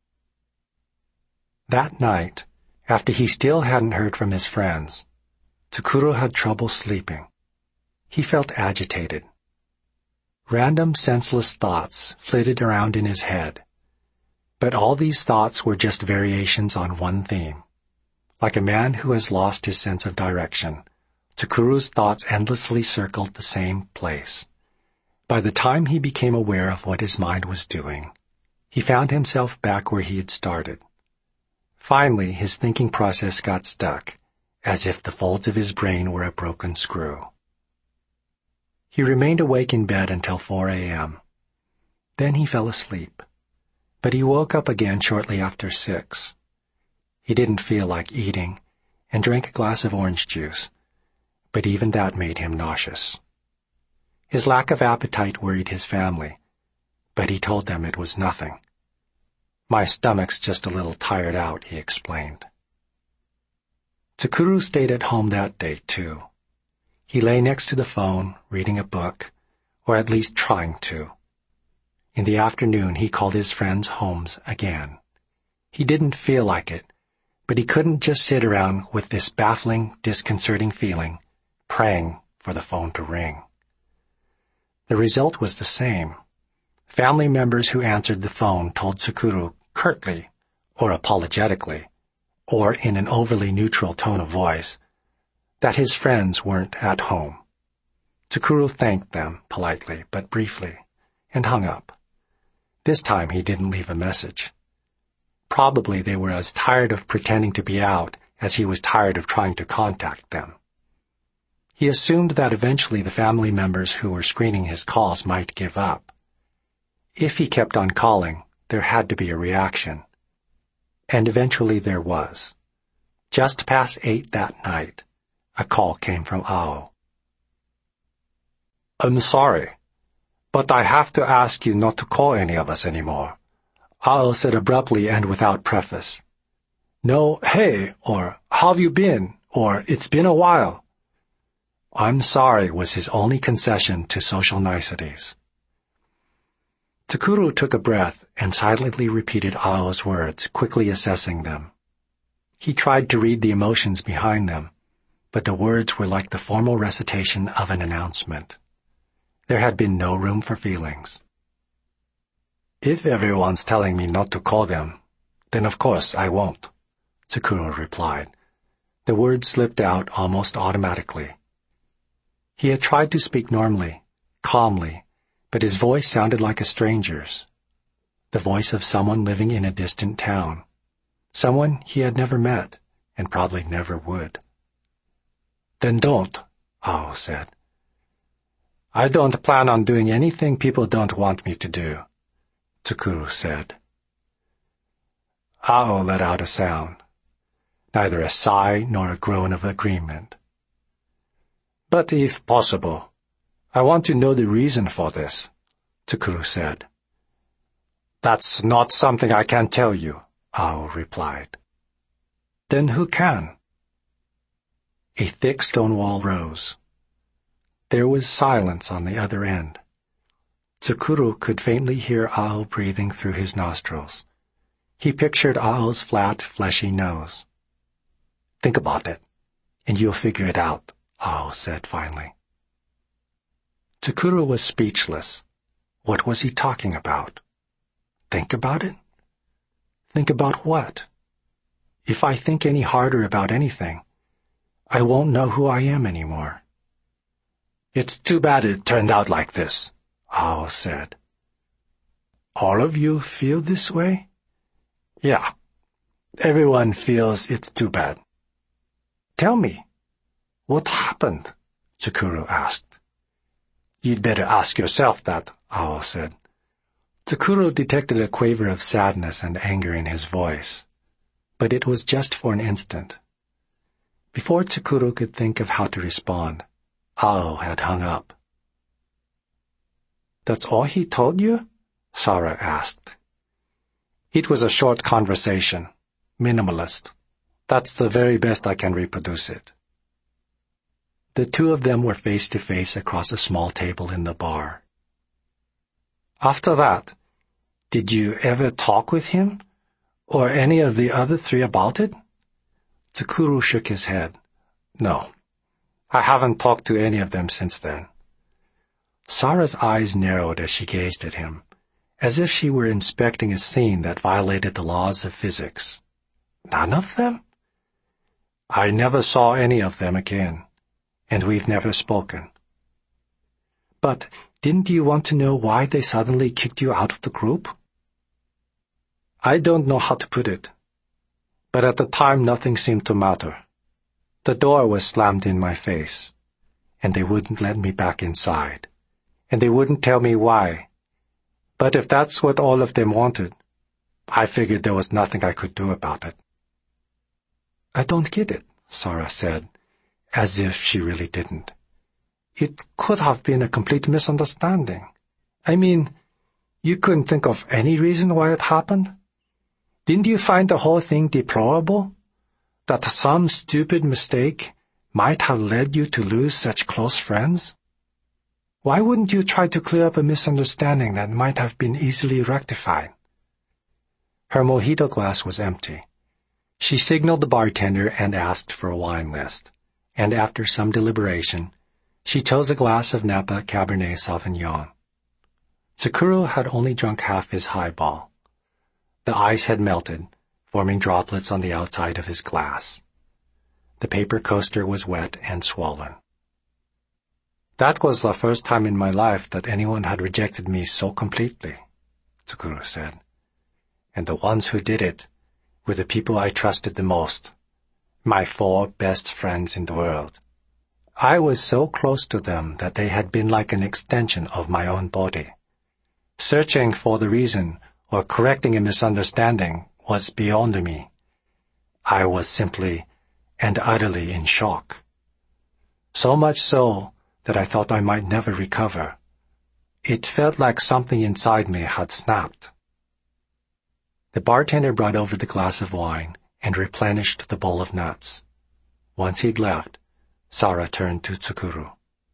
That night, after he still hadn't heard from his friends, Tsukuru had trouble sleeping. He felt agitated. Random senseless thoughts flitted around in his head. But all these thoughts were just variations on one theme. Like a man who has lost his sense of direction, Tsukuru's thoughts endlessly circled the same place. By the time he became aware of what his mind was doing, he found himself back where he had started. Finally, his thinking process got stuck, as if the folds of his brain were a broken screw. He remained awake in bed until four a.m. Then he fell asleep, but he woke up again shortly after six. He didn't feel like eating and drank a glass of orange juice, but even that made him nauseous. His lack of appetite worried his family, but he told them it was nothing. "My stomach's just a little tired out," he explained. Tsukuru stayed at home that day, too. He lay next to the phone, reading a book, or at least trying to. In the afternoon, he called his friends' homes again. He didn't feel like it, but he couldn't just sit around with this baffling, disconcerting feeling, praying for the phone to ring. The result was the same. Family members who answered the phone told Tsukuru curtly, or apologetically, or in an overly neutral tone of voice, that his friends weren't at home. Tsukuru thanked them politely but briefly and hung up. This time he didn't leave a message. Probably they were as tired of pretending to be out as he was tired of trying to contact them. He assumed that eventually the family members who were screening his calls might give up. If he kept on calling, there had to be a reaction. And eventually there was. Just past eight that night, a call came from Ao. "I'm sorry, but I have to ask you not to call any of us anymore," Ao said abruptly and without preface. No, "Hey," or "How have you been?" or "It's been a while." "I'm sorry" was his only concession to social niceties. Tsukuru took a breath and silently repeated Ao's words, quickly assessing them. He tried to read the emotions behind them, but the words were like the formal recitation of an announcement. There had been no room for feelings. "If everyone's telling me not to call them, then of course I won't," Tsukuru replied. The words slipped out almost automatically. He had tried to speak normally, calmly, but his voice sounded like a stranger's. The voice of someone living in a distant town. Someone he had never met, and probably never would. "Then don't," Ao said. "I don't plan on doing anything people don't want me to do," Tsukuru said. Ao let out a sound, neither a sigh nor a groan of agreement. "But if possible, I want to know the reason for this," Tsukuru said. "That's not something I can tell you," Ao replied. "Then who can?" A thick stone wall rose. There was silence on the other end. Tsukuru could faintly hear Ao breathing through his nostrils. He pictured Ao's flat, fleshy nose. "Think about it, and you'll figure it out," Ao said finally. Tsukuru was speechless. What was he talking about? Think about it? Think about what? If I think any harder about anything, I won't know who I am anymore. "It's too bad it turned out like this," Ao said. "All of you feel this way?" "Yeah. Everyone feels it's too bad." "Tell me, what happened?" Tsukuru asked. "You'd better ask yourself that," Ao said. Tsukuru detected a quaver of sadness and anger in his voice, but it was just for an instant. Before Tsukuru could think of how to respond, Ao had hung up. "That's all he told you?" Sara asked. "It was a short conversation, minimalist. That's the very best I can reproduce it." The two of them were face to face across a small table in the bar. "After that, did you ever talk with him, or any of the other three about it?" Tsukuru shook his head. "No, I haven't talked to any of them since then." Sara's eyes narrowed as she gazed at him, as if she were inspecting a scene that violated the laws of physics. "None of them?" "I never saw any of them again, and we've never spoken." "But didn't you want to know why they suddenly kicked you out of the group?" "I don't know how to put it, but at the time nothing seemed to matter. The door was slammed in my face, and they wouldn't let me back inside, and they wouldn't tell me why. But if that's what all of them wanted, I figured there was nothing I could do about it." "I don't get it," Sara said, as if she really didn't. "It could have been a complete misunderstanding. I mean, you couldn't think of any reason why it happened? Didn't you find the whole thing deplorable? That some stupid mistake might have led you to lose such close friends? Why wouldn't you try to clear up a misunderstanding that might have been easily rectified?" Her mojito glass was empty. She signaled the bartender and asked for a wine list, and after some deliberation, she chose a glass of Napa Cabernet Sauvignon. Tsukuru had only drunk half his highball. The ice had melted, forming droplets on the outside of his glass. The paper coaster was wet and swollen. "That was the first time in my life that anyone had rejected me so completely," Tsukuru said. "And the ones who did it were the people I trusted the most, my four best friends in the world. I was so close to them that they had been like an extension of my own body. Searching for the reason or correcting a misunderstanding was beyond me. I was simply and utterly in shock. So much so that I thought I might never recover. It felt like something inside me had snapped." The bartender brought over the glass of wine and replenished the bowl of nuts. Once he'd left, Sara turned to Tsukuru.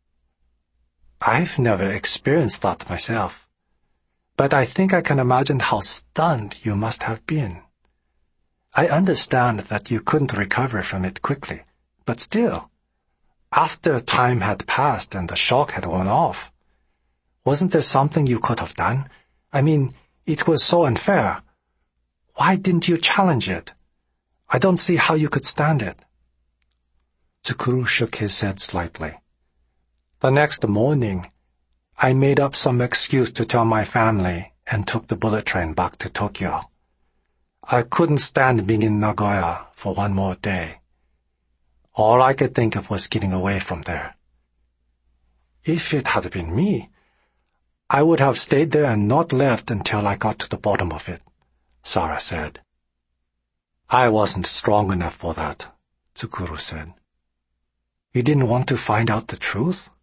"I've never experienced that myself, but I think I can imagine how stunned you must have been. I understand that you couldn't recover from it quickly, but still, after time had passed and the shock had worn off, wasn't there something you could have done? I mean, it was so unfair. Why didn't you challenge it? I don't see how you could stand it." Tsukuru shook his head slightly. "The next morning, I made up some excuse to tell my family and took the bullet train back to Tokyo. I couldn't stand being in Nagoya for one more day. All I could think of was getting away from there. If it had been me, I would have stayed there and not left until I got to the bottom of it," Sara said. I wasn't strong enough for that, Tsukuru said. You didn't want to find out the truth?